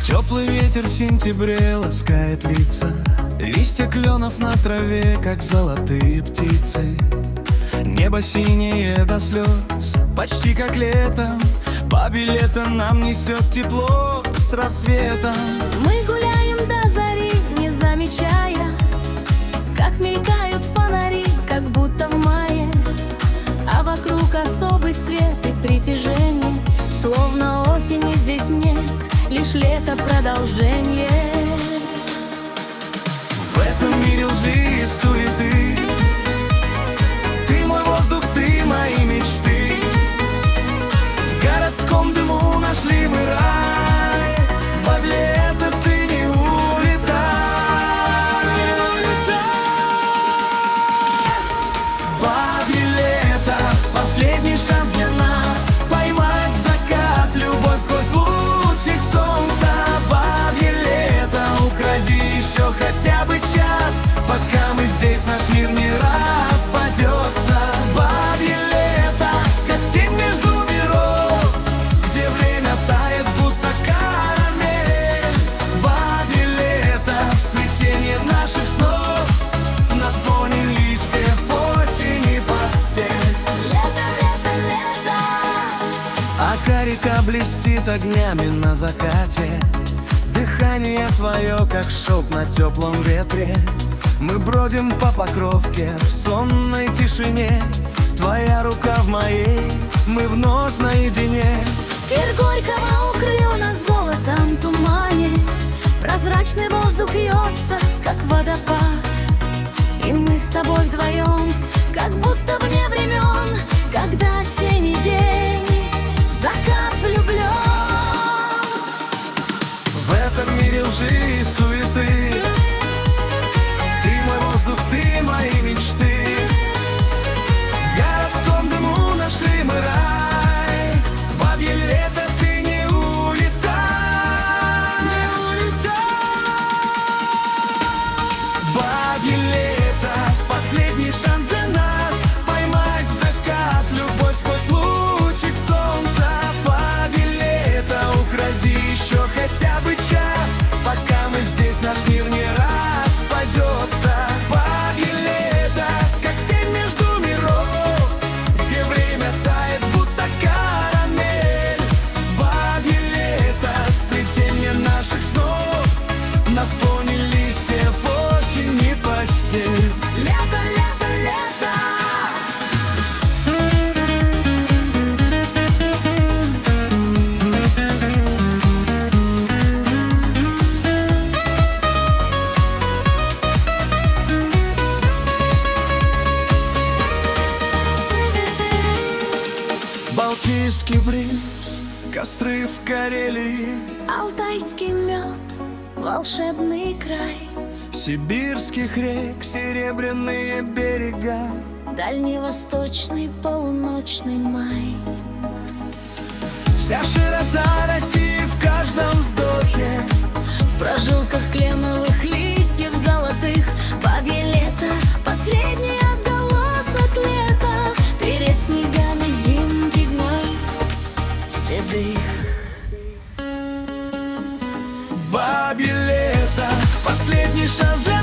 Теплый ветер в сентябре ласкает лица, листья кленов на траве, как золотые птицы. Небо синее до слез, почти как летом. Бабье лето нам несет тепло с рассветом. Мы гуляем до зари, не замечая, как мелькают фонари, как будто в мае. А вокруг особый свет и притяжение, словно осени здесь нет, лишь лето продолжение. В этом мире лжи и суеты, ты мой воздух, ты мои мечты. В городском дыму нашли мы рай, бабье лето, ты не улетай. Бабье лето, последний шанс для нас поймать закат, любовь сквозь лучик солнца. Бабье лето, укради еще хотя бы час, пока мы здесь, наш мир не распадется. Бабье лето, как тень между миров, где время тает, будто карамель. Бабье лето, сплетение наших снов, на фоне листьев осени постель. Лето, лето, лето. Ака река блестит огнями на закате, дыхание твое, как шелк на теплом ветре. Мы бродим по Покровке в сонной тишине, твоя рука в моей, мы вновь наедине. Сквер Горького укрыл нас в золотом тумане, прозрачный воздух льется, как водопад. И мы с тобой вдвоем, как будто вне времен, когда осенний день в закат влюблен. В этом мире лжи и суеты, ты мой воздух, ты мои мечты. В городском дыму нашли мы рай, бабье лето, ты не улетай. Не улетай. Бабье лето, последний шанс для нас поймать закат, любовь сквозь лучик солнца. Бабье лето, укради еще хотя бы час, пока мы здесь, наш мир не распадется. Бабье лето, как тень между миров, где время тает, будто карамель. Бабье лето, сплетение наших снов, на фоне листьев осени постель. Лето, лето, лето. Балтийский бриз, костры в Карелии, Алтайский мед, волшебный край, сибирских рек серебряные берега. дальневосточный полуночный май. Вся широта России в каждом вздохе, В прожилках кленовых листьев золотых бабье лето, последний отголосок лета, перед снегами зимних дней седых. бабье лето, последний шанс для